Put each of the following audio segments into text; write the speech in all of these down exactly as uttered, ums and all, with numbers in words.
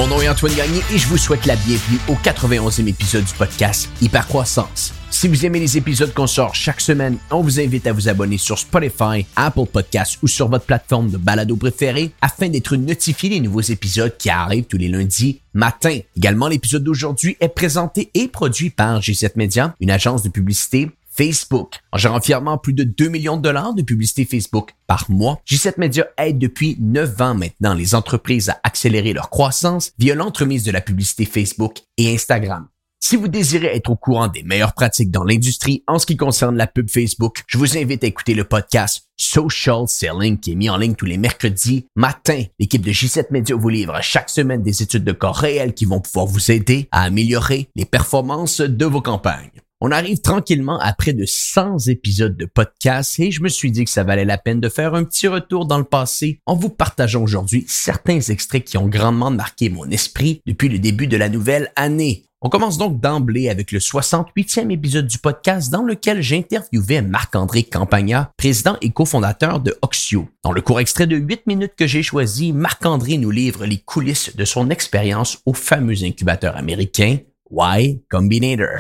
Mon nom est Antoine Gagné et je vous souhaite la bienvenue au quatre-vingt-onzième épisode du podcast Hypercroissance. Si vous aimez les épisodes qu'on sort chaque semaine, on vous invite à vous abonner sur Spotify, Apple Podcasts ou sur votre plateforme de balado préférée afin d'être notifié des nouveaux épisodes qui arrivent tous les lundis matin. Également, l'épisode d'aujourd'hui est présenté et produit par G sept Media, une agence de publicité Facebook. En gérant fièrement plus de deux millions de dollars de publicité Facebook par mois, G sept Media aide depuis neuf ans maintenant les entreprises à accélérer leur croissance via l'entremise de la publicité Facebook et Instagram. Si vous désirez être au courant des meilleures pratiques dans l'industrie en ce qui concerne la pub Facebook, je vous invite à écouter le podcast Social Selling qui est mis en ligne tous les mercredis matin. L'équipe de G sept Media vous livre chaque semaine des études de cas réelles qui vont pouvoir vous aider à améliorer les performances de vos campagnes. On arrive tranquillement à près de cent épisodes de podcast et je me suis dit que ça valait la peine de faire un petit retour dans le passé en vous partageant aujourd'hui certains extraits qui ont grandement marqué mon esprit depuis le début de la nouvelle année. On commence donc d'emblée avec le soixante-huitième épisode du podcast dans lequel j'interviewais Marc-André Campagna, président et cofondateur de Oxio. Dans le court extrait de huit minutes que j'ai choisi, Marc-André nous livre les coulisses de son expérience au fameux incubateur américain Y Combinator.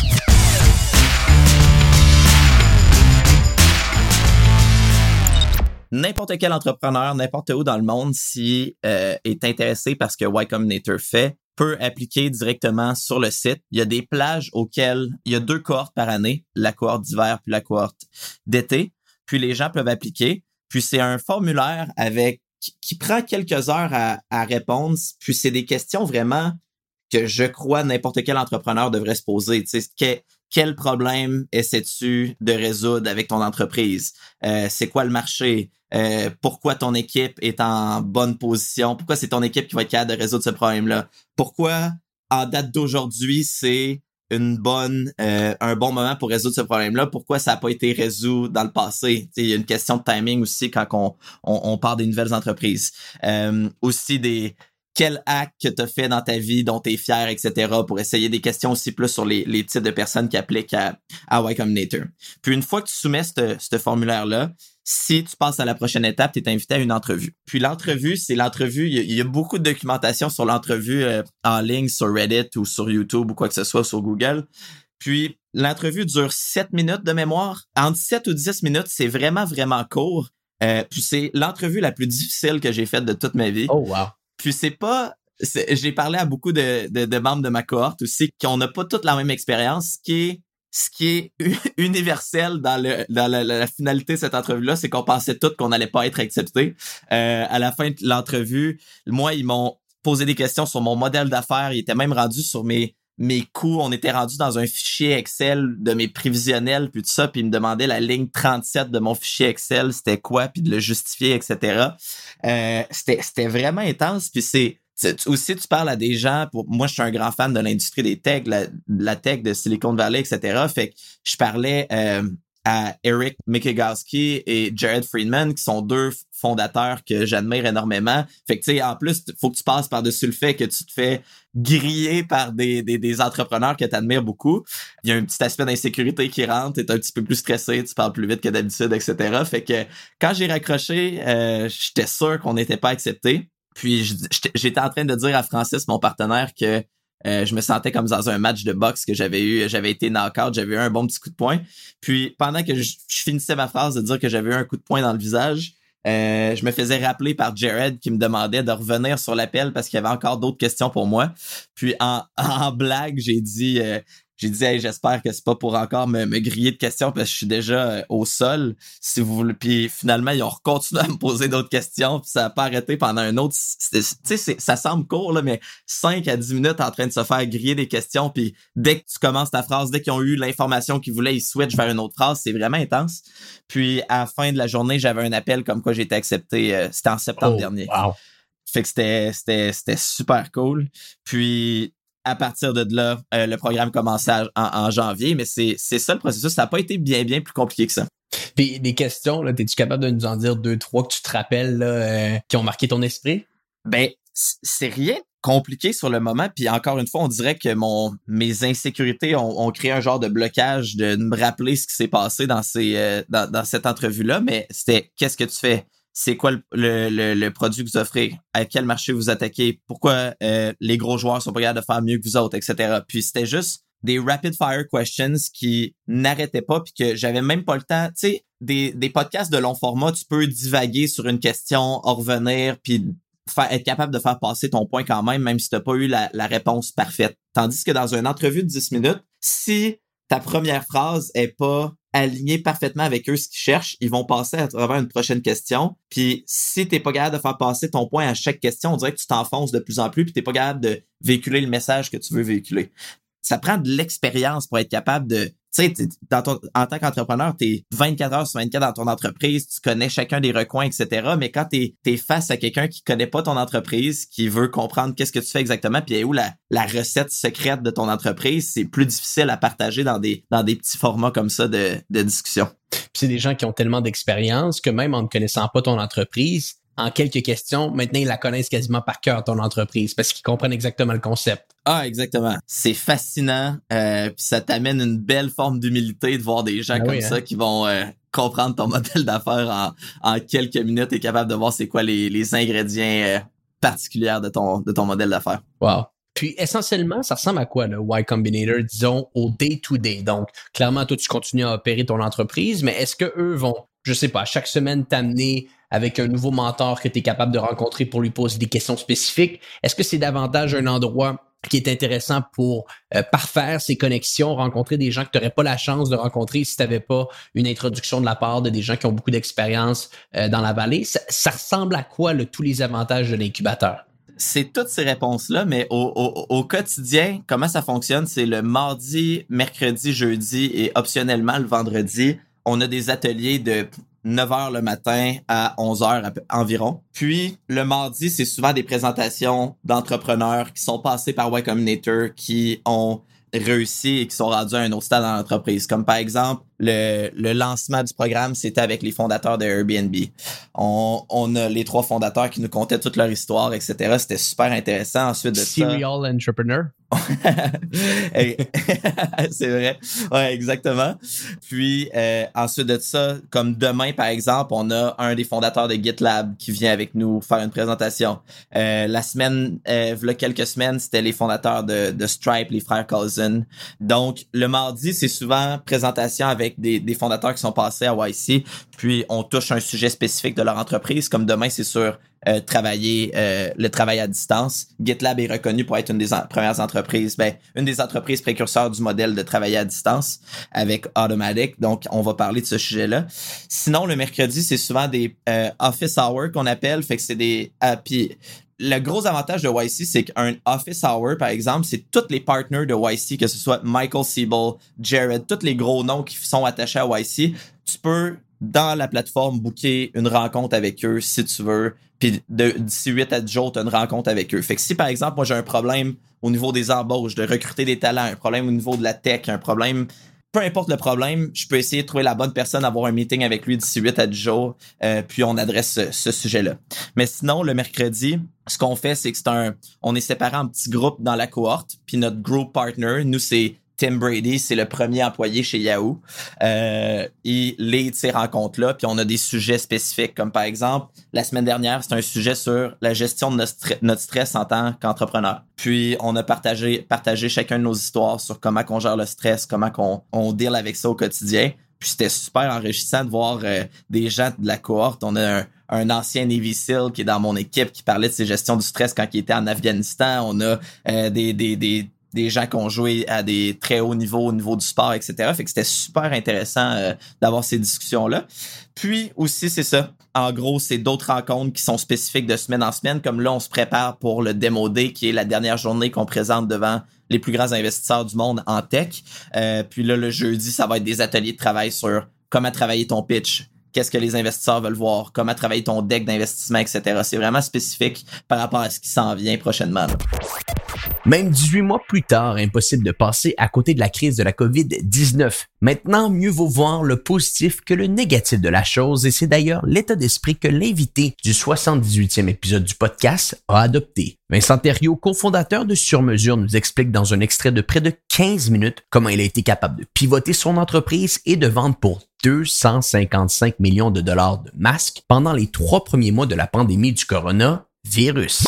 N'importe quel entrepreneur, n'importe où dans le monde, si euh, est intéressé par ce que Y Combinator fait, peut appliquer directement sur le site. Il y a des plages auxquelles il y a deux cohortes par année, la cohorte d'hiver puis la cohorte d'été. Puis les gens peuvent appliquer. Puis c'est un formulaire avec qui prend quelques heures à, à répondre. Puis c'est des questions vraiment que je crois n'importe quel entrepreneur devrait se poser. Tu sais, que, quel problème essaies-tu de résoudre avec ton entreprise? Euh, c'est quoi le marché? Euh, pourquoi ton équipe est en bonne position? Pourquoi c'est ton équipe qui va être capable de résoudre ce problème-là? Pourquoi, en date d'aujourd'hui, c'est une bonne, euh, un bon moment pour résoudre ce problème-là? Pourquoi ça n'a pas été résolu dans le passé? Il y a une question de timing aussi quand on, on, on parle des nouvelles entreprises. Euh, aussi des... Quel acte que tu as fait dans ta vie dont tu es fier, et cetera, pour essayer des questions aussi plus sur les, les types de personnes qui appliquent à, à Y Combinator. Puis une fois que tu soumets ce formulaire-là, si tu passes à la prochaine étape, tu es invité à une entrevue. Puis l'entrevue, c'est l'entrevue, il y a, il y a beaucoup de documentation sur l'entrevue euh, en ligne sur Reddit ou sur YouTube ou quoi que ce soit, sur Google. Puis l'entrevue dure sept minutes de mémoire. Entre sept ou dix minutes, c'est vraiment, vraiment court. Euh, puis c'est l'entrevue la plus difficile que j'ai faite de toute ma vie. Oh wow! Puis c'est pas... C'est, j'ai parlé à beaucoup de, de, de membres de ma cohorte aussi qui n'a pas toute la même expérience. Ce qui est, ce qui est universel dans, le, dans la, la, la finalité de cette entrevue-là, c'est qu'on pensait tous qu'on n'allait pas être acceptés. Euh, à la fin de l'entrevue, moi, ils m'ont posé des questions sur mon modèle d'affaires. Ils étaient même rendus sur mes, mes coûts. On était rendus dans un fichier Excel de mes prévisionnels, puis tout ça. Puis ils me demandaient la ligne trente-sept de mon fichier Excel, c'était quoi, puis de le justifier, et cetera. Euh, c'était, c'était vraiment intense. Puis c'est... Aussi, tu parles à des gens, pour moi, je suis un grand fan de l'industrie des techs, la, la tech de Silicon Valley, et cetera. Fait que je parlais euh, à Eric Mikigowski et Jared Friedman, qui sont deux fondateurs que j'admire énormément. Fait que, tu sais, en plus, il faut que tu passes par-dessus le fait que tu te fais griller par des, des, des entrepreneurs que tu admires beaucoup. Il y a un petit aspect d'insécurité qui rentre, tu es un petit peu plus stressé, tu parles plus vite que d'habitude, et cetera. Fait que quand j'ai raccroché, euh, j'étais sûr qu'on n'était pas accepté. Puis j'étais en train de dire à Francis, mon partenaire, que euh, je me sentais comme dans un match de boxe que j'avais eu, j'avais été knock-out, j'avais eu un bon petit coup de poing. Puis pendant que je, je finissais ma phrase de dire que j'avais eu un coup de poing dans le visage, euh, je me faisais rappeler par Jared qui me demandait de revenir sur l'appel parce qu'il y avait encore d'autres questions pour moi. Puis en, en blague, j'ai dit... Euh, J'ai dit, hey, j'espère que c'est pas pour encore me, me griller de questions parce que je suis déjà euh, au sol. Si vous voulez. Puis finalement, ils ont continué à me poser d'autres questions. Puis ça n'a pas arrêté pendant un autre. Tu sais, ça semble court, là, mais cinq à dix minutes en train de se faire griller des questions. Puis dès que tu commences ta phrase, dès qu'ils ont eu l'information qu'ils voulaient, ils switchent vers une autre phrase. C'est vraiment intense. Puis à la fin de la journée, j'avais un appel comme quoi j'ai été accepté. Euh, c'était en septembre oh, dernier. Wow. Fait que c'était, c'était, c'était super cool. Puis. À partir de là, euh, le programme commençait à, en, en janvier, mais c'est, c'est ça le processus. Ça n'a pas été bien, bien plus compliqué que ça. Puis des questions, là, es-tu capable de nous en dire deux, trois que tu te rappelles là, euh, qui ont marqué ton esprit? Ben, c'est rien de compliqué sur le moment. Puis encore une fois, on dirait que mon mes insécurités ont, ont créé un genre de blocage de me rappeler ce qui s'est passé dans ces euh, dans, dans cette entrevue-là. Mais c'était qu'est-ce que tu fais? c'est quoi le, le, le, le produit que vous offrez, à quel marché vous attaquez, pourquoi euh, les gros joueurs sont pas capables de faire mieux que vous autres, et cetera. Puis c'était juste des rapid fire questions qui n'arrêtaient pas puis que j'avais même pas le temps. Tu sais, des, des podcasts de long format, tu peux divaguer sur une question, en revenir puis faire, être capable de faire passer ton point quand même, même si t'as pas eu la, la réponse parfaite. Tandis que dans une entrevue de dix minutes, si ta première phrase est pas alignée parfaitement avec eux ce qu'ils cherchent, ils vont passer à travers une prochaine question. Puis si t'es pas capable de faire passer ton point à chaque question, on dirait que tu t'enfonces de plus en plus puis t'es pas capable de véhiculer le message que tu veux véhiculer. Ça prend de l'expérience pour être capable de, tu sais, dans ton, en tant qu'entrepreneur, t'es vingt-quatre heures sur vingt-quatre dans ton entreprise, tu connais chacun des recoins, et cetera. Mais quand t'es, t'es face à quelqu'un qui connaît pas ton entreprise, qui veut comprendre qu'est-ce que tu fais exactement, puis où la, la recette secrète de ton entreprise, c'est plus difficile à partager dans des, dans des petits formats comme ça de, de discussion. Puis c'est des gens qui ont tellement d'expérience que même en ne connaissant pas ton entreprise, en quelques questions, maintenant, ils la connaissent quasiment par cœur, ton entreprise, parce qu'ils comprennent exactement le concept. Ah, exactement. C'est fascinant. Euh, puis ça t'amène une belle forme d'humilité de voir des gens ah comme oui, ça hein? qui vont euh, comprendre ton modèle d'affaires en, en quelques minutes et capable de voir c'est quoi les, les ingrédients euh, particuliers de ton, de ton modèle d'affaires. Wow. Puis, essentiellement, ça ressemble à quoi, le Y Combinator, disons, au day-to-day? Donc, clairement, toi, tu continues à opérer ton entreprise, mais est-ce que eux vont, je sais pas, chaque semaine t'amener avec un nouveau mentor que tu es capable de rencontrer pour lui poser des questions spécifiques? Est-ce que c'est davantage un endroit qui est intéressant pour euh, parfaire ces connexions, rencontrer des gens que tu n'aurais pas la chance de rencontrer si tu n'avais pas une introduction de la part de des gens qui ont beaucoup d'expérience euh, dans la vallée? Ça, ça ressemble à quoi, là, tous les avantages de l'incubateur? C'est toutes ces réponses-là, mais au, au, au quotidien, comment ça fonctionne? C'est le mardi, mercredi, jeudi et optionnellement le vendredi. On a des ateliers de neuf heures le matin à onze heures environ. Puis, le mardi, c'est souvent des présentations d'entrepreneurs qui sont passés par Y Combinator, qui ont réussi et qui sont rendus à un autre stade dans l'entreprise. Comme par exemple, le, le lancement du programme, c'était avec les fondateurs de Airbnb. On, on a les trois fondateurs qui nous contaient toute leur histoire, et cetera. C'était super intéressant. Ensuite de Serial ça... entrepreneur. C'est vrai. Ouais, exactement. Puis, euh, ensuite de ça, comme demain, par exemple, on a un des fondateurs de GitLab qui vient avec nous faire une présentation. Euh, la semaine, euh, il y a quelques semaines, c'était les fondateurs de, de Stripe, les frères Cousin. Donc, le mardi, c'est souvent présentation avec des, des fondateurs qui sont passés à Y C, puis on touche un sujet spécifique de leur entreprise. Comme demain, c'est sur Euh, travailler euh, le travail à distance. GitLab est reconnu pour être une des en- premières entreprises, ben une des entreprises précurseurs du modèle de travailler à distance avec Automatic. Donc, on va parler de ce sujet-là. Sinon, le mercredi, c'est souvent des euh, office hours qu'on appelle. Fait que c'est des euh, puis le gros avantage de Y C, c'est qu'un office hour, par exemple, c'est tous les partners de Y C, que ce soit Michael Siebel, Jared, tous les gros noms qui sont attachés à Y C. Tu peux dans la plateforme booker une rencontre avec eux si tu veux. Puis de, d'ici huit à dix jours, tu as une rencontre avec eux. Fait que si, par exemple, moi, j'ai un problème au niveau des embauches, de recruter des talents, un problème au niveau de la tech, un problème, peu importe le problème, je peux essayer de trouver la bonne personne, avoir un meeting avec lui d'ici huit à dix jours, euh, puis on adresse ce, ce sujet-là. Mais sinon, le mercredi, ce qu'on fait, c'est que c'est un, on est séparés en petits groupes dans la cohorte, puis notre group partner, nous, c'est Tim Brady, c'est le premier employé chez Yahoo. Euh, il lead ces rencontres-là, puis on a des sujets spécifiques, comme par exemple, la semaine dernière, c'était un sujet sur la gestion de notre, stre- notre stress en tant qu'entrepreneur. Puis on a partagé, partagé chacun de nos histoires sur comment on gère le stress, comment on, on deal avec ça au quotidien. Puis c'était super enrichissant de voir euh, des gens de la cohorte. On a un, un ancien Navy SEAL qui est dans mon équipe qui parlait de ses gestions du stress quand il était en Afghanistan. On a euh, des, des, des des gens qui ont joué à des très hauts niveaux au niveau du sport, et cetera. Fait que c'était super intéressant euh, d'avoir ces discussions-là. Puis aussi, c'est ça. En gros, c'est d'autres rencontres qui sont spécifiques de semaine en semaine. Comme là, on se prépare pour le Demo Day, qui est la dernière journée qu'on présente devant les plus grands investisseurs du monde en tech. Euh, puis là, le jeudi, ça va être des ateliers de travail sur comment travailler ton pitch, qu'est-ce que les investisseurs veulent voir, comment travailler ton deck d'investissement, et cetera. C'est vraiment spécifique par rapport à ce qui s'en vient prochainement, là. Même dix-huit mois plus tard, impossible de passer à côté de la crise de la covid dix-neuf. Maintenant, mieux vaut voir le positif que le négatif de la chose et c'est d'ailleurs l'état d'esprit que l'invité du soixante-dix-huitième épisode du podcast a adopté. Vincent Thériault, cofondateur de Sur Mesure, nous explique dans un extrait de près de quinze minutes comment il a été capable de pivoter son entreprise et de vendre pour deux cent cinquante-cinq millions de dollars de masques pendant les trois premiers mois de la pandémie du coronavirus.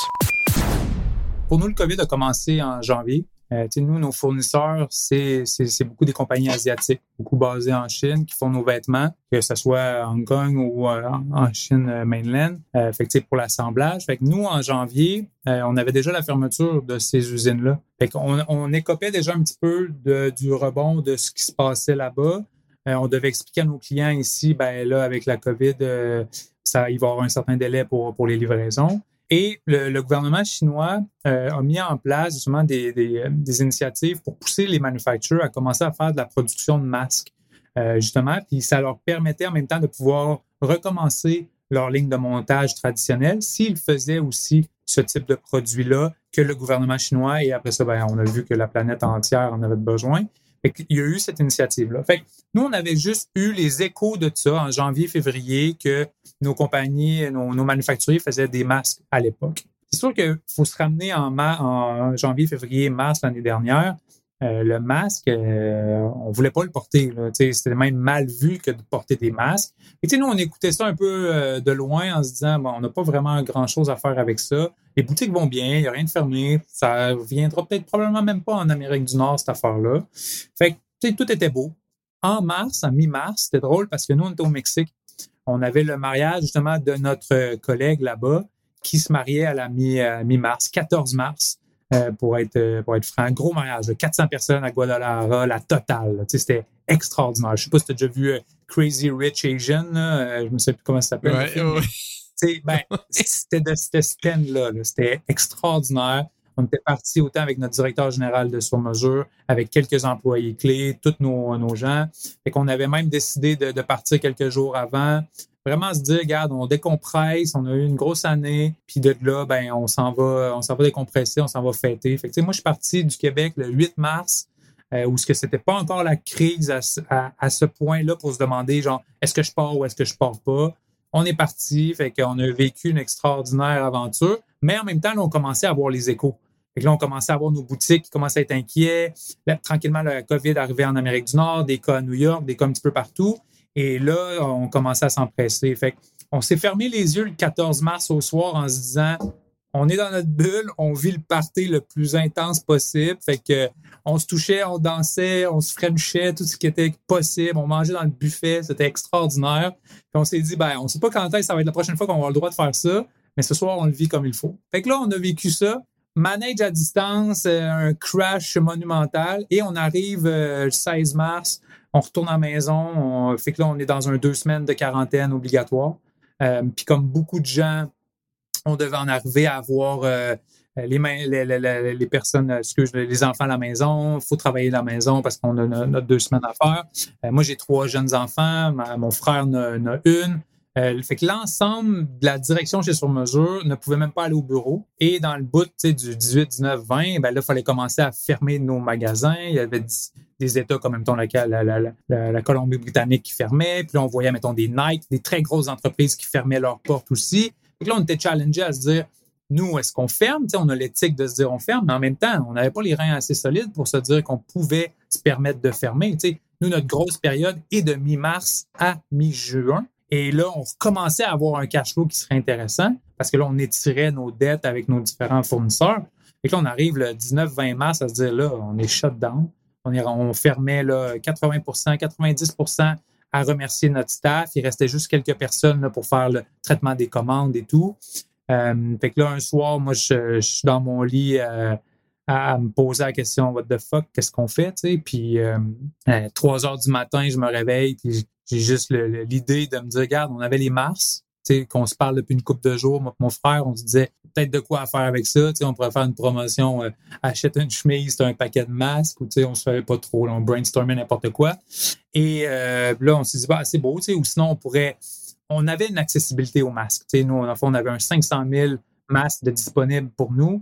Pour nous, le COVID a commencé en janvier. Euh, nous, nos fournisseurs, c'est, c'est, c'est beaucoup des compagnies asiatiques, beaucoup basées en Chine, qui font nos vêtements, que ce soit à Hong Kong ou euh, en Chine euh, mainland, euh, fait que, pour l'assemblage. Fait que nous, en janvier, euh, on avait déjà la fermeture de ces usines-là. Fait qu'on on écopait déjà un petit peu de, du rebond de ce qui se passait là-bas. Euh, on devait expliquer à nos clients ici, ben là, avec la COVID, euh, ça, il va y avoir un certain délai pour, pour les livraisons. Et le, le gouvernement chinois euh, a mis en place justement des, des, des initiatives pour pousser les manufacturers à commencer à faire de la production de masques, euh, justement. Puis ça leur permettait en même temps de pouvoir recommencer leur ligne de montage traditionnelle s'ils faisaient aussi ce type de produit-là que le gouvernement chinois. Et après ça, ben, on a vu que la planète entière en avait besoin. Fait qu'il y a eu cette initiative-là. Fait que nous, on avait juste eu les échos de ça en janvier, février, que nos compagnies, nos, nos manufacturiers faisaient des masques à l'époque. C'est sûr qu'il faut se ramener en, ma- en janvier, février, mars l'année dernière. Euh, le masque, euh, on voulait pas le porter. Là, c'était même mal vu que de porter des masques. Et nous, on écoutait ça un peu euh, de loin en se disant, bon, on n'a pas vraiment grand-chose à faire avec ça. Les boutiques vont bien, il n'y a rien de fermé. Ça viendra peut-être probablement même pas en Amérique du Nord, cette affaire-là. Fait que tout était beau. En mars, en mi-mars, c'était drôle parce que nous, on était au Mexique. On avait le mariage justement de notre collègue là-bas qui se mariait à la mi, euh, mi-mars, quatorze mars. Euh, pour être pour être franc, gros mariage, quatre cents personnes à Guadalajara, la totale. Là, c'était extraordinaire. Je sais pas si tu as déjà vu euh, Crazy Rich Asian, là, euh, je ne sais plus comment ça s'appelle. Ouais, ouais. Ben, c'était de cette stand-là. Là, c'était extraordinaire. On était partis autant avec notre directeur général de Sur Mesure, avec quelques employés clés, tous nos, nos gens. Fait qu'on avait même décidé de, de partir quelques jours avant. Vraiment se dire, regarde, on décompresse, on a eu une grosse année, puis de là, ben, on s'en va, on s'en va décompresser, on s'en va fêter. Fait que, tu sais, moi, je suis parti du Québec le huit mars, euh, où ce que c'était pas encore la crise à, à, à ce point-là pour se demander, genre, est-ce que je pars ou est-ce que je pars pas? On est parti, fait qu'on a vécu une extraordinaire aventure, mais en même temps, là, on commençait à avoir les échos. Fait que là, on commençait à avoir nos boutiques qui commençaient à être inquiets. Là, tranquillement, le COVID arrivait en Amérique du Nord, des cas à New York, des cas un petit peu partout. Et là, on commençait à s'empresser. Fait qu'on s'est fermé les yeux le quatorze mars au soir en se disant, on est dans notre bulle, on vit le party le plus intense possible. Fait que on se touchait, on dansait, on se frenchait, tout ce qui était possible. On mangeait dans le buffet, c'était extraordinaire. Puis on s'est dit, ben, on sait pas quand est-ce que ça va être la prochaine fois qu'on va avoir le droit de faire ça, mais ce soir, on le vit comme il faut. Fait que là, on a vécu ça. Manage à distance, un crash monumental. Et on arrive euh, le seize mars, on retourne à la maison. On, fait que là, on est dans un deux semaines de quarantaine obligatoire. Euh, Puis comme beaucoup de gens, on devait en arriver à avoir euh, les, mains, les, les, les personnes, excuse, les enfants à la maison. Il faut travailler à la maison parce qu'on a notre deux semaines à faire. Euh, moi, j'ai trois jeunes enfants. Ma, mon frère en a, en a une. Euh, fait que l'ensemble de la direction chez Sur Mesure ne pouvait même pas aller au bureau. Et dans le bout du dix-huit, dix-neuf, vingt, ben là, il fallait commencer à fermer nos magasins. Il y avait des États comme, mettons, la, la, la, la, la Colombie-Britannique qui fermait. Puis là, on voyait, mettons, des Nike, des très grosses entreprises qui fermaient leurs portes aussi. Fait que là, on était challengés à se dire, nous, est-ce qu'on ferme? T'sais, on a l'éthique de se dire on ferme, mais en même temps, on n'avait pas les reins assez solides pour se dire qu'on pouvait se permettre de fermer. T'sais, nous, notre grosse période est de mi-mars à mi-juin. Et là, on recommençait à avoir un cash flow qui serait intéressant parce que là, on étirait nos dettes avec nos différents fournisseurs. Et là, on arrive le dix-neuf vingt mars à se dire, là, on est shut down. On, est, on fermait là, quatre-vingts pour cent, quatre-vingt-dix pour cent à remercier notre staff. Il restait juste quelques personnes là, pour faire le traitement des commandes et tout. Euh, fait que là, un soir, moi, je, je suis dans mon lit euh, à, à me poser la question, what the fuck, qu'est-ce qu'on fait? T'sais? Puis, euh, à trois heures du matin, je me réveille, puis j'ai juste le, le, l'idée de me dire, regarde, on avait les mars, qu'on se parle depuis une couple de jours, moi et mon frère, on se disait peut-être de quoi à faire avec ça. On pourrait faire une promotion, euh, achète une chemise, t'as un paquet de masques, ou on se savait pas trop, là, on brainstormait n'importe quoi. Et euh, là, on s'est dit, bah, c'est beau, ou sinon on pourrait... On avait une accessibilité aux masques. T'sais, nous, en fait, on avait un cinq cent mille masques de disponibles pour nous.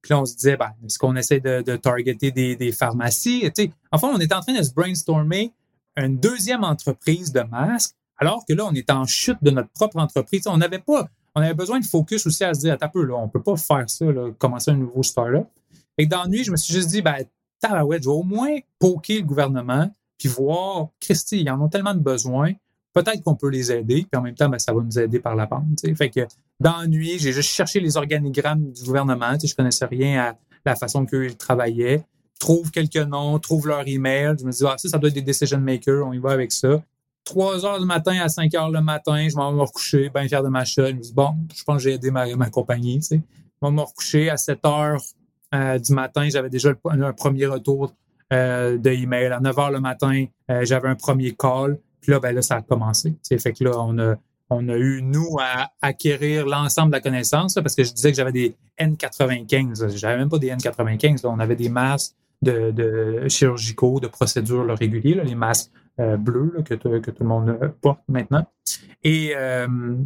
Puis là, on se disait, ben, est-ce qu'on essaie de, de targeter des, des pharmacies? Tu sais, en fait, on était en train de se brainstormer une deuxième entreprise de masques, alors que là, on est en chute de notre propre entreprise. On n'avait pas, on avait besoin de focus aussi à se dire, attends un peu, là, on peut pas faire ça, là, commencer un nouveau start-up. Et dans la nuit, je me suis juste dit, ben, tabarouette, je vais au moins poker le gouvernement, puis voir, Christy, ils en ont tellement de besoins, peut-être qu'on peut les aider, puis en même temps, ben, ça va nous aider par la bande. T'sais. Fait que dans la nuit, j'ai juste cherché les organigrammes du gouvernement. Je connaissais rien à la façon qu'eux travaillaient. Trouve quelques noms, trouve leur email. Je me dis, ah, ça, ça doit être des decision makers, on y va avec ça. trois heures du matin à cinq heures le matin, je m'en vais me recoucher, bien fier de ma shot. Je me dis, bon, je pense que j'ai aidé ma, ma compagnie. T'sais. Je vais me recoucher à sept heures euh, du matin, j'avais déjà le, un premier retour euh, de email. À neuf heures le matin, euh, j'avais un premier call. Puis là, ben là, ça a commencé. T'sais. Fait que là, on a, on a eu, nous, à acquérir l'ensemble de la connaissance, là, parce que je disais que j'avais des N quatre-vingt-quinze. J'avais même pas des N quatre-vingt-quinze. Là. On avait des masques de, de chirurgicaux, de procédures là, réguliers, là, les masques euh, bleus là, que, que tout le monde porte maintenant. Et euh,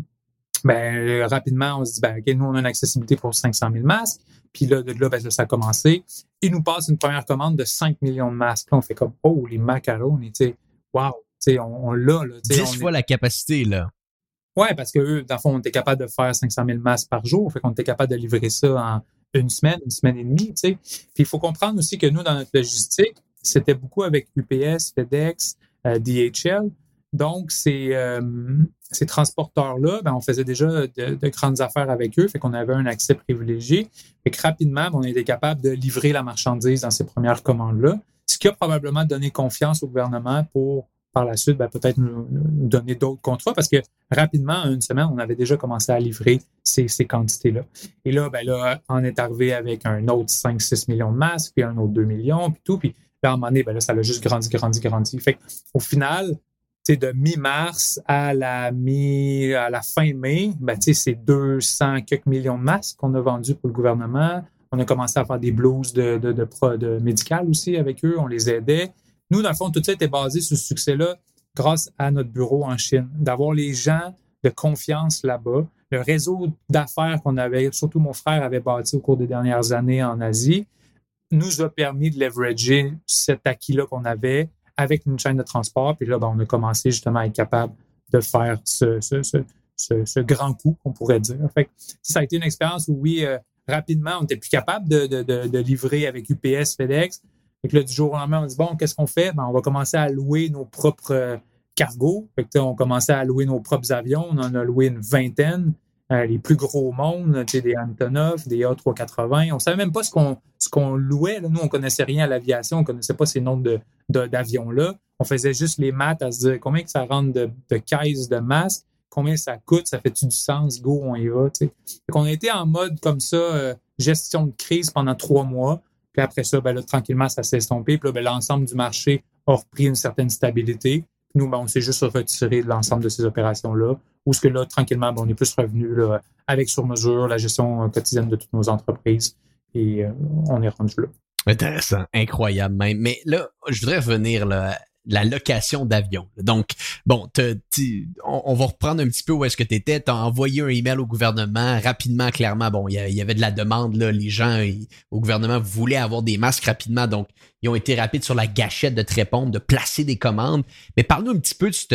ben, rapidement, on se dit, ben, OK, nous, on a une accessibilité pour cinq cent mille masques. Puis là, de là, ben, ça a commencé. Il nous passe une première commande de cinq millions de masques. Là, on fait comme, oh, les macarons, tu sais, wow. T'sais, on, on l'a. Là, dix on fois est... la capacité, là. Oui, parce que eux, dans le fond, on était capable de faire cinq cent mille masques par jour. Fait qu'on était capable de livrer ça en une semaine, une semaine et demie. T'sais. Puis il faut comprendre aussi que nous, dans notre logistique, c'était beaucoup avec U P S, FedEx, euh, D H L. Donc, ces, euh, ces transporteurs-là, ben, on faisait déjà de, de grandes affaires avec eux. Fait qu'on avait un accès privilégié. Fait que rapidement, on était capable de livrer la marchandise dans ces premières commandes-là. Ce qui a probablement donné confiance au gouvernement pour par la suite, ben, peut-être nous, nous donner d'autres contrats parce que rapidement, en une semaine, on avait déjà commencé à livrer ces, ces quantités-là. Et là, ben là, on est arrivé avec un autre cinq six millions de masques, puis un autre deux millions, puis tout. Puis là, à un moment donné, ben là, ça a juste grandi, grandi, grandi. Fait qu'au final, tu sais, de mi-mars à la mi, à la fin mai, ben, tu sais, c'est deux cents quelques millions de masques qu'on a vendus pour le gouvernement. On a commencé à faire des blouses de, de, de, de, de médicales aussi avec eux. On les aidait. Nous, dans le fond, tout ça était basé sur ce succès-là grâce à notre bureau en Chine, d'avoir les gens de confiance là-bas, le réseau d'affaires qu'on avait, surtout mon frère avait bâti au cours des dernières années en Asie, nous a permis de leverager cet acquis-là qu'on avait avec une chaîne de transport. Puis là, ben, on a commencé justement à être capable de faire ce, ce, ce, ce, ce grand coup, qu'on pourrait dire. Fait que, ça a été une expérience où, oui, euh, rapidement, on n'était plus capable de, de, de, de livrer avec U P S, FedEx. Fait que là, du jour au lendemain, on dit, bon, qu'est-ce qu'on fait? Ben, on va commencer à louer nos propres euh, cargos. Fait que, on commençait à louer nos propres avions. On en a loué une vingtaine. Euh, les plus gros au monde, des Antonov, des A trois cent quatre-vingts. On savait même pas ce qu'on, ce qu'on louait. Là. Nous, on connaissait rien à l'aviation. On connaissait pas ces noms de, de, d'avions-là. On faisait juste les maths à se dire combien que ça rentre de, de caisses de masques, combien ça coûte, ça fait-tu du sens? Go, on y va. T'sais. Fait qu'on a été en mode comme ça, euh, gestion de crise pendant trois mois. Puis après ça, ben là, tranquillement, ça s'est estompé. Puis là, ben, l'ensemble du marché a repris une certaine stabilité. Puis nous, ben, on s'est juste retiré de l'ensemble de ces opérations-là. Où ce que là, tranquillement, ben, on est plus revenu là, avec sur mesure la gestion quotidienne de toutes nos entreprises. Et euh, on est rendu là. Intéressant, incroyable même. Mais là, je voudrais revenir là, la location d'avion. Donc, bon, t'as, t'as, on, on va reprendre un petit peu où est-ce que tu étais. Tu as envoyé un email au gouvernement rapidement, clairement. Bon, il y, y avait de la demande, là. Les gens ils, au gouvernement voulaient avoir des masques rapidement. Donc, ils ont été rapides sur la gâchette de te répondre, de placer des commandes. Mais parle-nous un petit peu de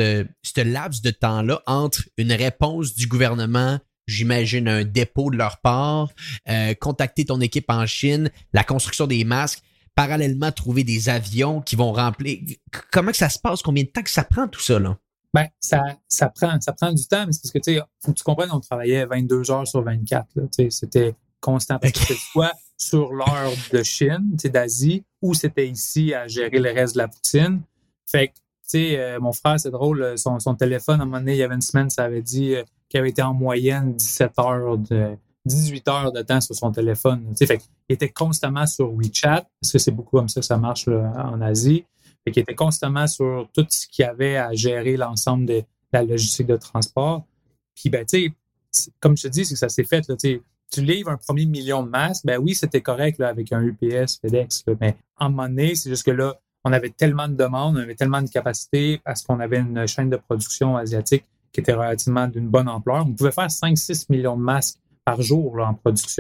ce laps de temps-là entre une réponse du gouvernement, j'imagine un dépôt de leur part, euh, contacter ton équipe en Chine, la construction des masques, parallèlement trouver des avions qui vont remplir. Comment que ça se passe? Combien de temps que ça prend tout ça, là? Ben, ça, ça prend, ça prend du temps, mais c'est parce que, tu sais, faut que tu comprennes, on travaillait vingt-deux heures sur vingt-quatre, là, tu sais, c'était constant. Parce okay. que c'était soit sur l'heure de Chine, tu sais, d'Asie, ou c'était ici à gérer le reste de la poutine. Fait que, tu sais, euh, mon frère, c'est drôle, son, son téléphone, à un moment donné, il y avait une semaine, ça avait dit euh, qu'il avait été en moyenne dix-sept heures de, dix-huit heures de temps sur son téléphone. Tu sais, fait qu'il était constamment sur WeChat, parce que c'est beaucoup comme ça que ça marche là, en Asie. Fait qu'il était constamment sur tout ce qu'il y avait à gérer l'ensemble de la logistique de transport. Puis, ben, tu sais, comme je te dis, c'est que ça s'est fait, là, tu sais, tu livres un premier million de masques, ben oui, c'était correct, là, avec un U P S, FedEx, là, mais en moment donné, c'est juste que là, on avait tellement de demandes, on avait tellement de capacités parce qu'on avait une chaîne de production asiatique qui était relativement d'une bonne ampleur. On pouvait faire cinq six millions de masques par jour là, en production.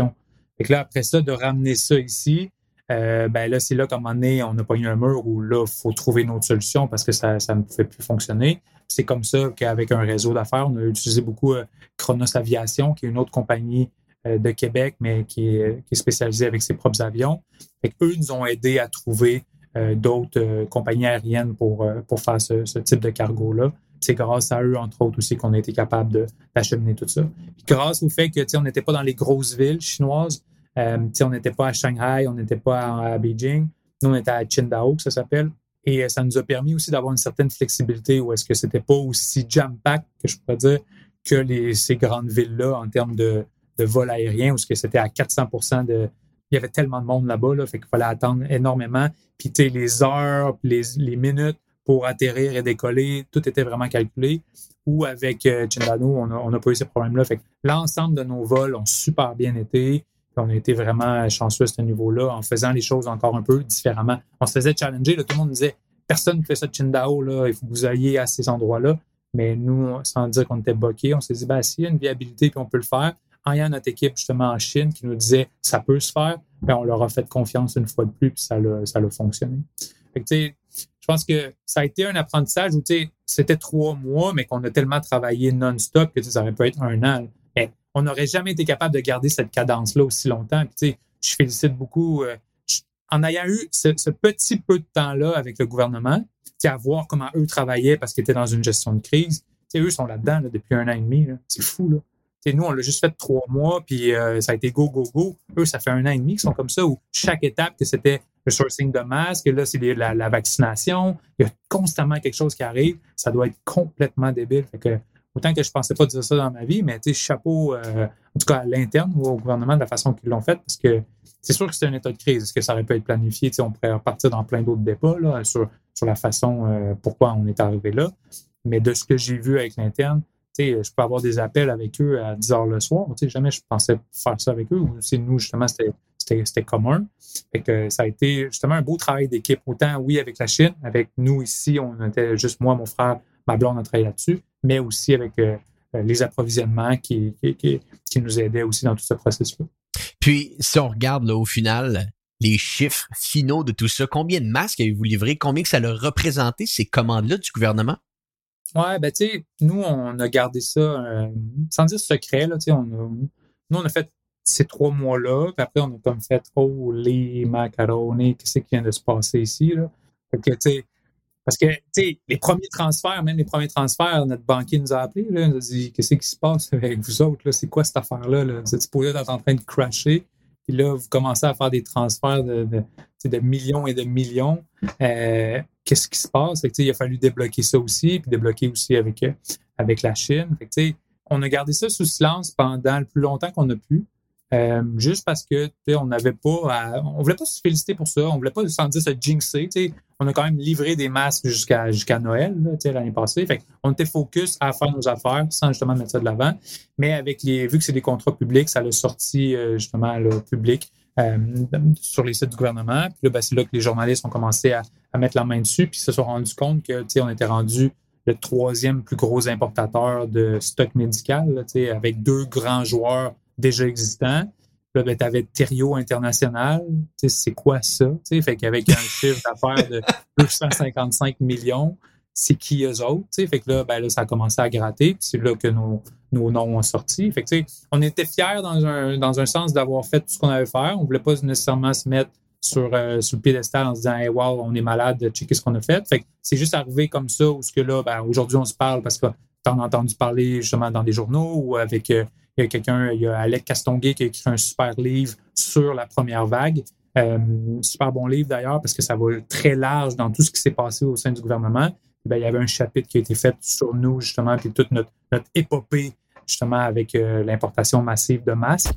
Fait que là, après ça, de ramener ça ici, euh, ben là, c'est là qu'à un moment donné, on a pogné un mur où là, il faut trouver une autre solution parce que ça ça ne pouvait plus fonctionner. C'est comme ça qu'avec un réseau d'affaires, on a utilisé beaucoup euh, Chronos Aviation, qui est une autre compagnie euh, de Québec, mais qui est, qui est spécialisée avec ses propres avions. Fait qu'eux nous ont aidés à trouver euh, d'autres euh, compagnies aériennes pour, euh, pour faire ce, ce type de cargo-là. C'est grâce à eux, entre autres, aussi qu'on a été capable de, d'acheminer tout ça. Puis grâce au fait que, tu sais, on n'était pas dans les grosses villes chinoises, euh, tu sais, on n'était pas à Shanghai, on n'était pas à, à Beijing, nous, on était à Qingdao, que ça s'appelle. Et euh, ça nous a permis aussi d'avoir une certaine flexibilité où est-ce que c'était pas aussi jam-pack, que je pourrais dire, que les, ces grandes villes-là en termes de, de vol aérien, où ce que c'était à quatre cents pour cent de... Il y avait tellement de monde là-bas, là, fait qu'il fallait attendre énormément. Puis, tu sais, les heures, les, les minutes pour atterrir et décoller, tout était vraiment calculé. Ou avec euh, Qingdao, on n'a on a pas eu ces problèmes-là. Fait que l'ensemble de nos vols ont super bien été. On a été vraiment chanceux à ce niveau-là en faisant les choses encore un peu différemment. On se faisait challenger. Là, tout le monde disait « Personne ne fait ça de Qingdao, là, il faut que vous alliez à ces endroits-là. » Mais nous, sans dire qu'on était bloqués, on s'est dit ben, « S'il y a une viabilité puis on peut le faire. » En ayant notre équipe justement en Chine qui nous disait « Ça peut se faire. » Ben, on leur a fait confiance une fois de plus puis ça a, ça a fonctionné. Fait que, tu sais, je pense que ça a été un apprentissage où, tu sais, c'était trois mois, mais qu'on a tellement travaillé non-stop que ça aurait pu être un an. Mais on n'aurait jamais été capable de garder cette cadence-là aussi longtemps. Puis, tu sais, je félicite beaucoup, euh, je, en ayant eu ce, ce petit peu de temps-là avec le gouvernement, tu sais, à voir comment eux travaillaient parce qu'ils étaient dans une gestion de crise. Tu sais, eux sont là-dedans là, depuis un an et demi. Là. C'est fou, là. T'sais, nous, on l'a juste fait trois mois, puis euh, ça a été go, go, go. Eux, ça fait un an et demi qu'ils sont comme ça, où chaque étape, que c'était le sourcing de masques, et là, c'est les, la, la vaccination. Il y a constamment quelque chose qui arrive. Ça doit être complètement débile. Fait que, autant que je pensais pas dire ça dans ma vie, mais tu sais, chapeau, euh, en tout cas à l'interne ou au gouvernement, de la façon qu'ils l'ont fait, parce que c'est sûr que c'est un état de crise. Est-ce que ça aurait pu être planifié? T'sais, on pourrait repartir dans plein d'autres débats là, sur, sur la façon euh, pourquoi on est arrivé là. Mais de ce que j'ai vu avec l'interne, t'sais, je peux avoir des appels avec eux à dix heures le soir. T'sais, jamais je pensais faire ça avec eux. C'est nous, justement, c'était, c'était, c'était commun. Fait que ça a été justement un beau travail d'équipe. Autant, oui, avec la Chine, avec nous ici, on était juste moi, mon frère, ma blonde, on a travaillé là-dessus, mais aussi avec euh, les approvisionnements qui, qui, qui, qui nous aidaient aussi dans tout ce processus-là. Puis, si on regarde là, au final, les chiffres finaux de tout ça, combien de masques avez-vous livré? Combien que ça a représenté, ces commandes-là du gouvernement? Ouais, ben tu sais, nous, on a gardé ça, euh, sans dire secret, là, tu sais, on a, nous, on a fait ces trois mois-là, puis après, on a comme fait, oh, les macaronis, qu'est-ce qui vient de se passer ici, là? Fait que, tu sais, parce que, tu sais, les premiers transferts, même les premiers transferts, notre banquier nous a appelés, là, il nous a dit, qu'est-ce qui se passe avec vous autres, là? C'est quoi cette affaire-là, là? Vous êtes supposé être en train de crasher, puis là, vous commencez à faire des transferts de, de, de millions et de millions. Euh, qu'est-ce qui se passe? Fait que, il a fallu débloquer ça aussi, puis débloquer aussi avec, euh, avec la Chine. Fait que, on a gardé ça sous silence pendant le plus longtemps qu'on a pu, euh, juste parce que on n'avait pas à, on voulait pas se féliciter pour ça, on voulait pas sans dire se jinxer. T'sais. On a quand même livré des masques jusqu'à, jusqu'à Noël là, l'année passée. Fait on était focus à faire nos affaires sans justement mettre ça de l'avant. Mais avec les, vu que c'est des contrats publics, ça l'a sorti euh, justement là, public. Euh, sur les sites du gouvernement. Puis là, ben, c'est là que les journalistes ont commencé à, à mettre la main dessus, puis ils se sont rendus compte que, tu sais, on était rendu le troisième plus gros importateur de stock médical, là, tu sais, avec deux grands joueurs déjà existants. Là, ben, t'avais Thériault International. Tu sais, c'est quoi ça? Tu sais, fait qu'avec un chiffre d'affaires de deux cent cinquante-cinq millions, c'est qui eux autres? Tu sais, fait que là, ben, là, ça a commencé à gratter, puis c'est là que nos, nos noms ont sorti. Fait que, tu sais, on était fiers dans un, dans un sens d'avoir fait tout ce qu'on avait à faire. On voulait pas nécessairement se mettre sur, euh, sur le piédestal en se disant, hey, wow, on est malade de checker ce qu'on a fait. Fait que c'est juste arrivé comme ça, où ce que là, ben, aujourd'hui, on se parle parce que t'en as entendu parler justement dans des journaux ou avec, euh, il y a quelqu'un, il y a Alec Castonguay qui a écrit un super livre sur la première vague. Euh, super bon livre d'ailleurs parce que ça va très large dans tout ce qui s'est passé au sein du gouvernement. Ben, il y avait un chapitre qui a été fait sur nous, justement, puis toute notre, notre épopée, justement, avec euh, l'importation massive de masques.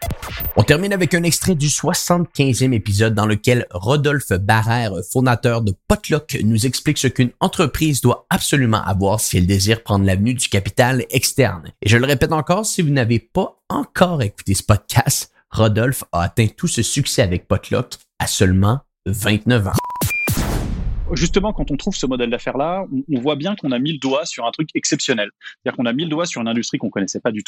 On termine avec un extrait du soixante-quinzième épisode dans lequel Rodolphe Barrère, fondateur de Potluck, nous explique ce qu'une entreprise doit absolument avoir si elle désire prendre l'avenue du capital externe. Et je le répète encore, si vous n'avez pas encore écouté ce podcast, Rodolphe a atteint tout ce succès avec Potluck à seulement vingt-neuf ans. Justement, quand on trouve ce modèle d'affaires-là, on, on voit bien qu'on a mis le doigt sur un truc exceptionnel. C'est-à-dire qu'on a mis le doigt sur une industrie qu'on connaissait pas du tout,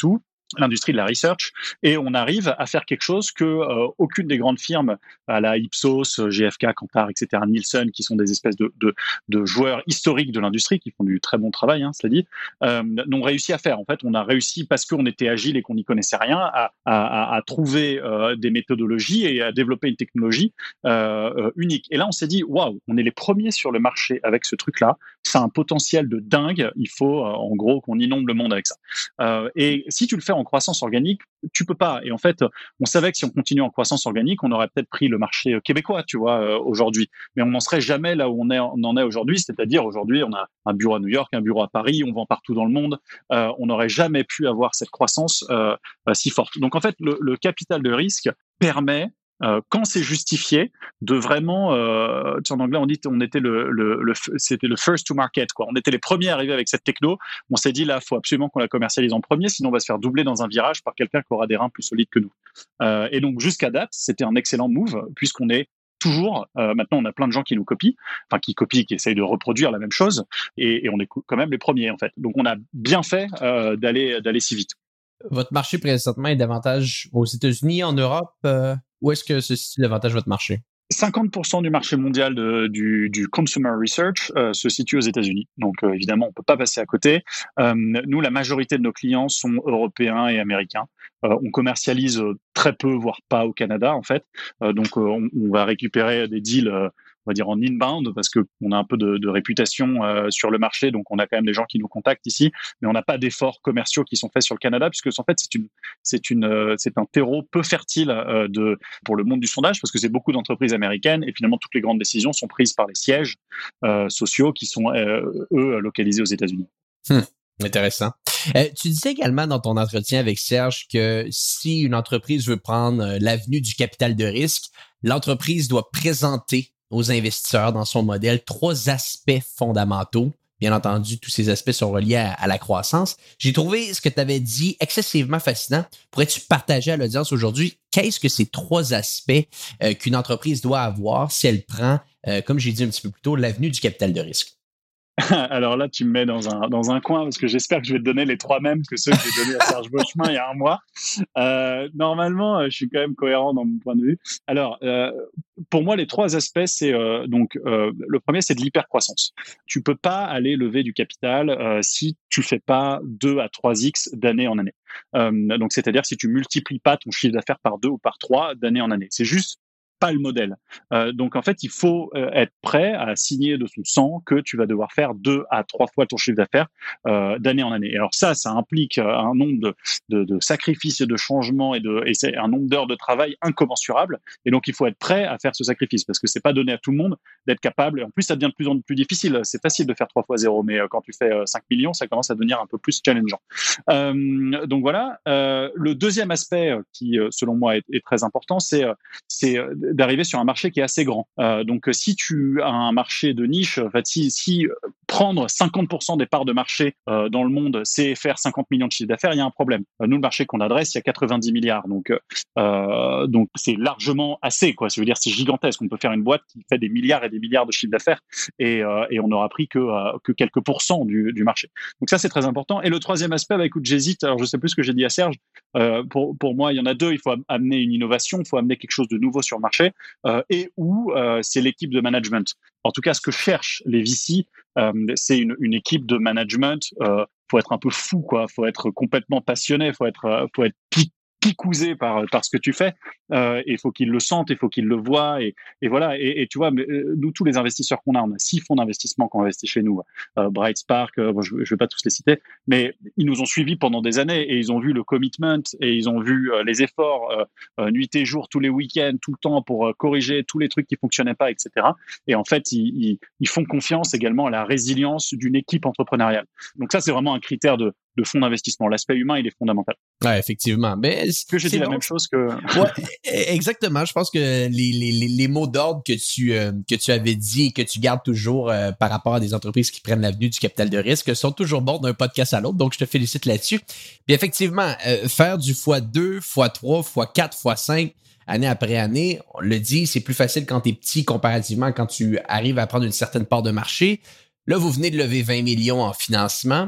l'industrie de la research, et on arrive à faire quelque chose que euh, aucune des grandes firmes, à la Ipsos, G F K, Kantar, et cetera, Nielsen, qui sont des espèces de, de, de joueurs historiques de l'industrie, qui font du très bon travail, hein, cela dit, euh, n'ont réussi à faire. En fait, on a réussi, parce qu'on était agile et qu'on n'y connaissait rien, à, à, à trouver euh, des méthodologies et à développer une technologie euh, euh, unique. Et là, on s'est dit, waouh, on est les premiers sur le marché avec ce truc-là, ça a un potentiel de dingue, il faut, euh, en gros, qu'on inonde le monde avec ça. Euh, et si tu le fais en croissance organique, tu peux pas. Et en fait, on savait que si on continue en croissance organique, on aurait peut-être pris le marché québécois, tu vois, euh, aujourd'hui. Mais on n'en serait jamais là où on, est, on en est aujourd'hui. C'est-à-dire, aujourd'hui, on a un bureau à New York, un bureau à Paris, on vend partout dans le monde. Euh, on n'aurait jamais pu avoir cette croissance euh, euh, si forte. Donc, en fait, le, le capital de risque permet, Euh, quand c'est justifié, de vraiment, euh, en anglais on dit, on était le, le, le, c'était le first to market, quoi. On était les premiers à arriver avec cette techno. On s'est dit là, faut absolument qu'on la commercialise en premier, sinon on va se faire doubler dans un virage par quelqu'un qui aura des reins plus solides que nous. Euh, et donc jusqu'à date, c'était un excellent move puisqu'on est toujours, euh, maintenant on a plein de gens qui nous copient, enfin qui copient, qui essayent de reproduire la même chose, et, et on est quand même les premiers en fait. Donc on a bien fait euh, d'aller d'aller si vite. Votre marché présentement est davantage aux États-Unis, en Europe? Euh, où est-ce que se situe davantage votre marché? cinquante pour cent du marché mondial de, du, du consumer research euh, se situe aux États-Unis. Donc euh, évidemment, on peut pas passer à côté. Euh, nous, la majorité de nos clients sont européens et américains. Euh, on commercialise très peu, voire pas au Canada en fait. Euh, donc euh, on, on va récupérer des deals, euh, on va dire en inbound, parce que on a un peu de, de réputation euh, sur le marché, donc on a quand même des gens qui nous contactent ici, mais on n'a pas d'efforts commerciaux qui sont faits sur le Canada, puisque en fait c'est une, c'est une, euh, c'est un terreau peu fertile euh, de pour le monde du sondage, parce que c'est beaucoup d'entreprises américaines et finalement toutes les grandes décisions sont prises par les sièges euh, sociaux qui sont euh, eux localisés aux États-Unis. Hum, intéressant. Euh, tu disais également dans ton entretien avec Serge que si une entreprise veut prendre euh, l'avenue du capital de risque, l'entreprise doit présenter aux investisseurs dans son modèle trois aspects fondamentaux. Bien entendu, tous ces aspects sont reliés à, à la croissance. J'ai trouvé ce que tu avais dit excessivement fascinant. Pourrais-tu partager à l'audience aujourd'hui qu'est-ce que ces trois aspects euh, qu'une entreprise doit avoir si elle prend, euh, comme j'ai dit un petit peu plus tôt, l'avenue du capital de risque? Alors là, tu me mets dans un, dans un coin parce que j'espère que je vais te donner les trois mêmes que ceux que j'ai donnés à Serge Beauchemin il y a un mois. Euh, normalement, je suis quand même cohérent dans mon point de vue. Alors, euh, pour moi, les trois aspects, c'est euh, donc euh, le premier, c'est de l'hypercroissance. Tu peux pas aller lever du capital euh, si tu fais pas deux à trois x d'année en année. Euh, donc, c'est-à-dire si tu multiplies pas ton chiffre d'affaires par deux ou par trois d'année en année. C'est juste pas le modèle. Euh, donc en fait, il faut euh, être prêt à signer de son sang que tu vas devoir faire deux à trois fois ton chiffre d'affaires euh, d'année en année. Et alors ça, ça implique euh, un nombre de, de, de sacrifices et de changements et, de, et c'est un nombre d'heures de travail incommensurable. Et donc il faut être prêt à faire ce sacrifice parce que c'est pas donné à tout le monde d'être capable. Et en plus, ça devient de plus en plus difficile. C'est facile de faire trois fois zéro, mais euh, quand tu fais euh, cinq millions, ça commence à devenir un peu plus challengeant. Euh, donc voilà. Euh, le deuxième aspect qui, selon moi, est, est très important, c'est c'est d'arriver sur un marché qui est assez grand. Euh, donc, si tu as un marché de niche, en fait, si, si prendre cinquante pour cent des parts de marché euh, dans le monde, c'est faire cinquante millions de chiffre d'affaires, il y a un problème. Euh, nous, le marché qu'on adresse, il y a quatre-vingt-dix milliards. Donc, euh, donc c'est largement assez, quoi. Ça veut dire c'est gigantesque. On peut faire une boîte qui fait des milliards et des milliards de chiffre d'affaires et, euh, et on n'aura pris que, euh, que quelques pourcents du, du marché. Donc, ça, c'est très important. Et le troisième aspect, bah, écoute, j'hésite. Alors, je sais plus ce que j'ai dit à Serge. Euh, pour, pour moi, il y en a deux. Il faut amener une innovation, il faut amener quelque chose de nouveau sur le marché. Euh, et où euh, c'est l'équipe de management. En tout cas, ce que cherchent les V C, euh, c'est une, une équipe de management. Euh, faut être un peu fou, quoi. Faut être complètement passionné. Faut être, euh, faut être piqué. picousé par par ce que tu fais euh, et il faut qu'ils le sentent, il faut qu'ils le voient et et voilà et, et tu vois euh, nous tous les investisseurs qu'on a, on a six fonds d'investissement qui ont investi chez nous, euh, Bright Spark, euh, bon, je, je vais pas tous les citer, mais ils nous ont suivis pendant des années et ils ont vu le commitment et ils ont vu euh, les efforts euh, euh, nuit et jour, tous les week-ends, tout le temps pour euh, corriger tous les trucs qui fonctionnaient pas, et cetera. Et en fait ils, ils ils font confiance également à la résilience d'une équipe entrepreneuriale. Donc ça c'est vraiment un critère de de fonds d'investissement. L'aspect humain, il est fondamental. Ouais, effectivement. Mais est-ce que j'ai dit bon. La même chose que... Ouais, exactement. Je pense que les, les, les mots d'ordre que tu, euh, que tu avais dit et que tu gardes toujours euh, par rapport à des entreprises qui prennent l'avenue du capital de risque sont toujours bons d'un podcast à l'autre. Donc, je te félicite là-dessus. Puis effectivement, euh, faire du fois deux, fois trois, fois quatre, fois cinq, année après année, on le dit, c'est plus facile quand tu es petit comparativement quand tu arrives à prendre une certaine part de marché. Là, vous venez de lever vingt millions en financement.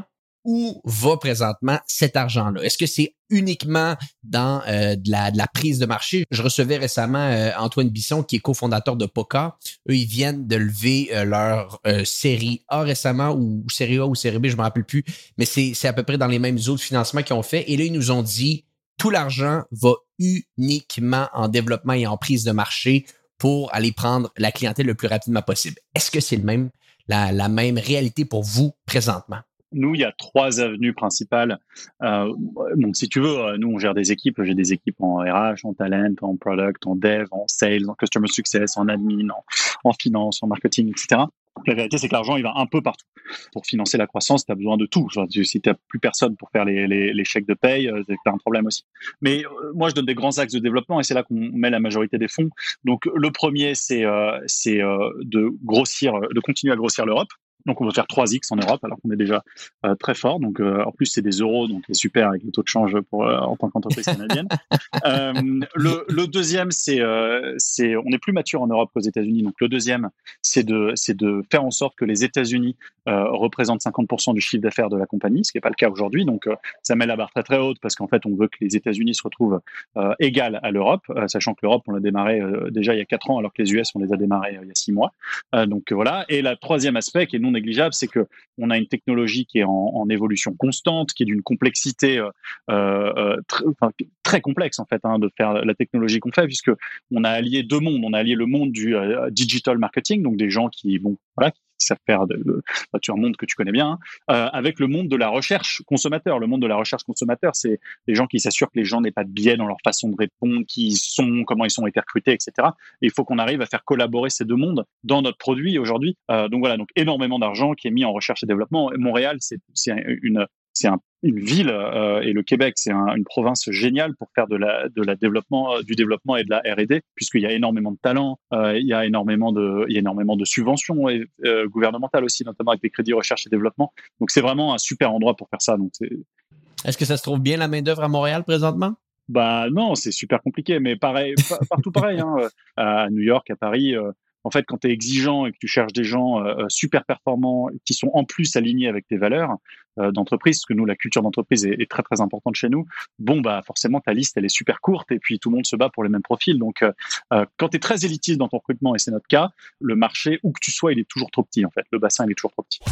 où va présentement cet argent-là? Est-ce que c'est uniquement dans euh, de, la, de la prise de marché? Je recevais récemment euh, Antoine Bisson, qui est cofondateur de Poca. Eux, ils viennent de lever euh, leur euh, série A récemment, ou série A ou série B, je ne me rappelle plus, mais c'est, c'est à peu près dans les mêmes eaux de financement qu'ils ont fait. Et là, ils nous ont dit, tout l'argent va uniquement en développement et en prise de marché pour aller prendre la clientèle le plus rapidement possible. Est-ce que c'est le même, la, la même réalité pour vous présentement? Nous, il y a trois avenues principales. Euh, donc, si tu veux, nous, on gère des équipes. J'ai des équipes en R H, en talent, en product, en dev, en sales, en customer success, en admin, en, en finance, en marketing, et cetera. Donc, la vérité, c'est que l'argent, il va un peu partout. Pour financer la croissance, tu as besoin de tout. Genre, si tu n'as plus personne pour faire les, les, les chèques de paye, tu as un problème aussi. Mais euh, moi, je donne des grands axes de développement et c'est là qu'on met la majorité des fonds. Donc, le premier, c'est, euh, c'est euh, de grossir, de continuer à grossir l'Europe. Donc, on veut faire trois X en Europe, alors qu'on est déjà euh, très fort. Donc, euh, en plus, c'est des euros, donc c'est super avec le taux de change pour euh, en tant qu'entreprise canadienne. euh, le, le deuxième, c'est, euh, c'est, on est plus mature en Europe qu'aux États-Unis. Donc, le deuxième, c'est de, c'est de faire en sorte que les États-Unis euh, représentent cinquante pour cent du chiffre d'affaires de la compagnie, ce qui n'est pas le cas aujourd'hui. Donc, euh, ça met la barre très très haute parce qu'en fait, on veut que les États-Unis se retrouvent euh, égales à l'Europe, euh, sachant que l'Europe, on l'a démarré euh, déjà il y a quatre ans, alors que les U S, on les a démarrés euh, il y a six mois. Euh, donc euh, voilà. Et le troisième aspect, qui est non négligeable, c'est que on a une technologie qui est en, en évolution constante, qui est d'une complexité euh, euh, très, enfin, très complexe en fait hein, de faire la technologie qu'on fait, puisque on a allié deux mondes. On a allié le monde du euh, digital marketing, donc des gens qui bon voilà qui savent faire de, de bah, tu as un monde que tu connais bien, hein, euh, avec le monde de la recherche consommateur. Le monde de la recherche consommateur, c'est les gens qui s'assurent que les gens n'aient pas de biais dans leur façon de répondre, qui ils sont, comment ils ont été recrutés, et cetera. Et il faut qu'on arrive à faire collaborer ces deux mondes dans notre produit aujourd'hui. Euh, donc voilà, donc énormément d'argent qui est mis en recherche et développement. Et Montréal, c'est, c'est une, c'est un, une ville euh, et le Québec, c'est un, une province géniale pour faire de la, de la développement, du développement et de la R et D, puisqu'il y a énormément de talents, euh, il y a énormément de, il y a énormément de subventions et, euh, gouvernementales aussi, notamment avec des crédits recherche et développement. Donc c'est vraiment un super endroit pour faire ça. Donc c'est... Est-ce que ça se trouve bien la main d'œuvre à Montréal présentement? Bah non, c'est super compliqué, mais pareil, partout pareil. Hein, à New York, à Paris. Euh, En fait, quand tu es exigeant et que tu cherches des gens euh, super performants qui sont en plus alignés avec tes valeurs euh, d'entreprise, parce que nous, la culture d'entreprise est, est très, très importante chez nous, bon, bah forcément, ta liste, elle est super courte et puis tout le monde se bat pour les mêmes profils. Donc, euh, euh, quand tu es très élitiste dans ton recrutement, et c'est notre cas, le marché, où que tu sois, il est toujours trop petit, en fait. Le bassin, il est toujours trop petit.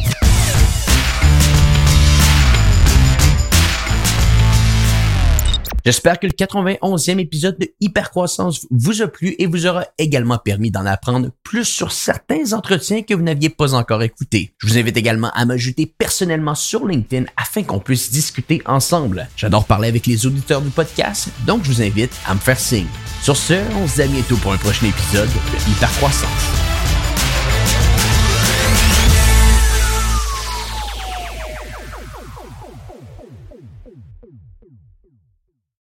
J'espère que le quatre-vingt-onzième épisode de Hypercroissance vous a plu et vous aura également permis d'en apprendre plus sur certains entretiens que vous n'aviez pas encore écoutés. Je vous invite également à m'ajouter personnellement sur LinkedIn afin qu'on puisse discuter ensemble. J'adore parler avec les auditeurs du podcast, donc je vous invite à me faire signe. Sur ce, on se dit à bientôt pour un prochain épisode de Hypercroissance.